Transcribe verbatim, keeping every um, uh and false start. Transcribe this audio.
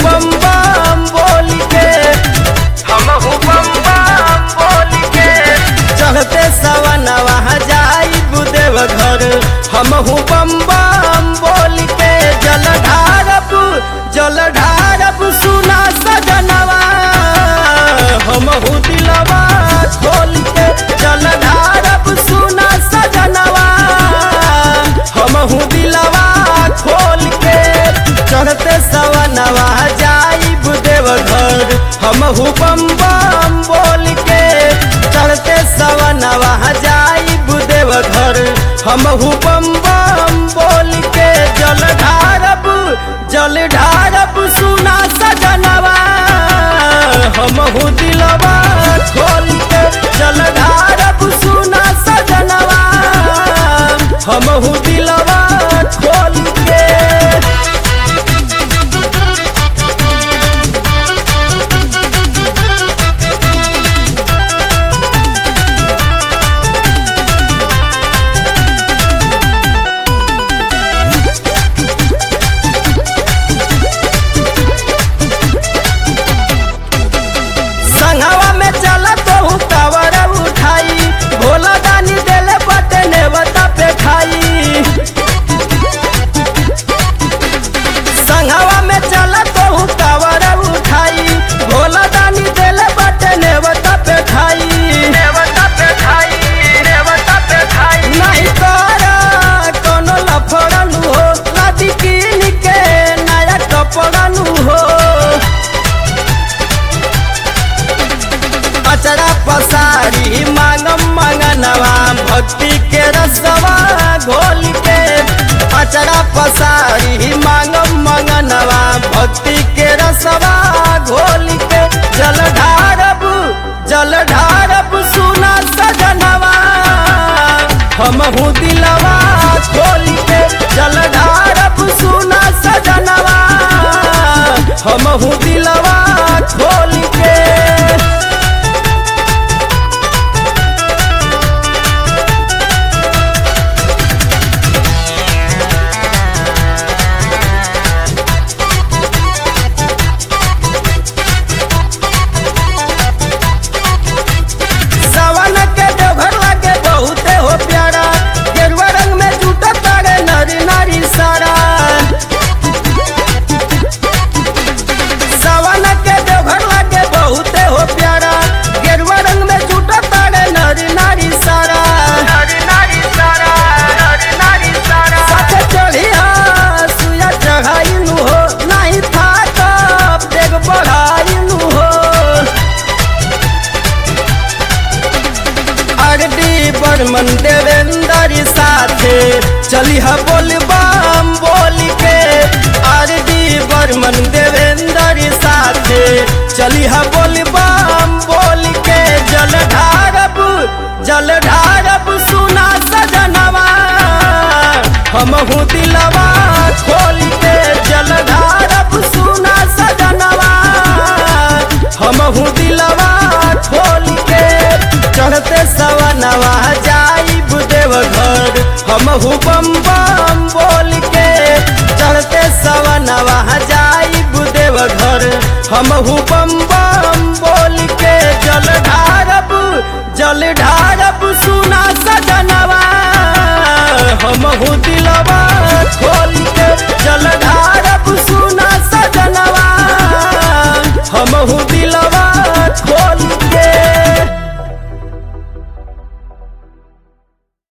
बम बम बोल के हमहू बम बम बोल के चढ़ते सवनवा जाइब देव घर हमहू बम बम बोल के जल ढारब जल ढारब सुना सजनवा हमहू दिलवा खोल के जल ढारब सुना सजनवा हमहू दिलवा खोल के चढ़ते सवनवा जाइब देव घर हमहू बम बम बोल के चढ़ते सवनवा जाइब देव घर हमहू बम बम बोल के जल ढारब जल ढारब सुना सजनवा हमहू दिलवा खोल के जल ढारब सुना सजनवा हमहू दिलवा खोल के संघवा में चल तो कावर उठाई भोला दानी देले बटे नेवता पे खाई संघवा में चल तो कावर उठाई भोला दानी देले बटे नेवता पे खाई नेवता पे खाई नेवता पे खाई नहीं करा कोनो लफड़न हो लादी कीन के नया कपड़न हो अचरा पसारी मांगम मंगनवा भक्ति के रसवा घोल के अचरा पसारी मांगम मंगनवा भक्ति के रसवा घोल के जल ढारब जल ढारब सुना सजनवा हमहू दिलवा खोल के जल ढारब सुना सजनवा हमहू दिलवा खोल के सावन के देवघर लागे बहुते हो प्यारा गेरुआ रंग में जूटा तारे नरी नारी सारा सावन के देवघर लागे बहुते हो प्यारा गेरुआ रंग में जूटा तारे नरी नारी सारा नरी नारी सारा नरी नारी सारा साथे चढ़िया सुया चढ़ाई नु हो नहीं था कब देख बढ़ाई नु हो आरडी बर्मन देवेंद्र साथे चली हा बोल बम बोल के आरडी बर्मन देवेंद्र साथे चली हा बोल बम बोल के जल ढारब जल ढारब सुना सजनवा हमहू दिलवा खोल के जल ढारब सुना सजनवा हमहू दिलवा खोल के चढ़ते सवनवा जाइब देव घर हमहू बम बम बोल के चढ़ते सवनवा जाइब देव घर हमहू बम बम